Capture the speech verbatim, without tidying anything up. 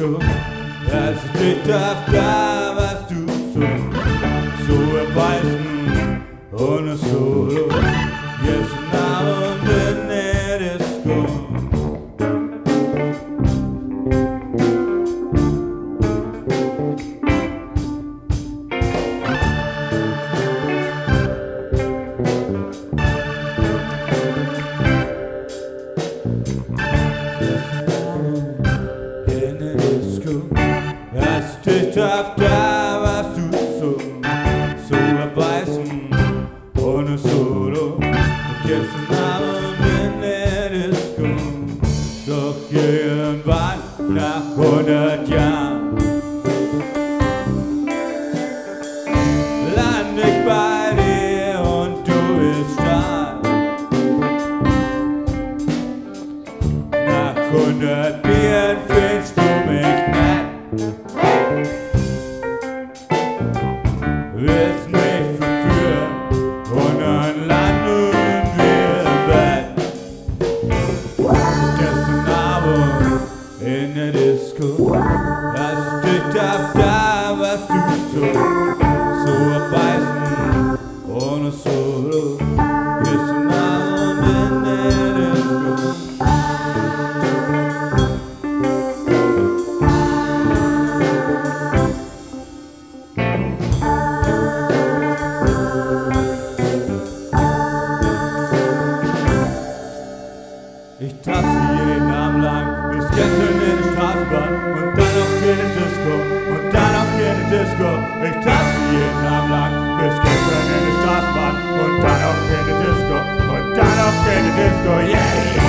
Disco. Als ich dich traf, da warst du so, so erbeißen ohne Solo. Jetzt Abend in der Disco. Als ich dich traf, da warst du so, so erbeißen ohne Solo. Und jetzt ein Abend in der Disco. Doch irgendwann nach hundert Jahren land ich bei dir und du bist da. Nach hundert Bieren findest du mich nett. Willst mich verführen und dann landen wir im Bett. Gestern Abend in der Disco. Als ich dich traf, da warst du so, so erbeißen ohne Solo. Gestern Abend in der Disco. Ich traf sie jeden Abend lang, bis gestern in der Straßenbahn und dann noch in der Disco und dann noch in der Disco. Ich traf sie jeden Abend lang, bis gestern in der Straßenbahn und dann noch in der Disco und dann noch in der Disco, yeah, yeah.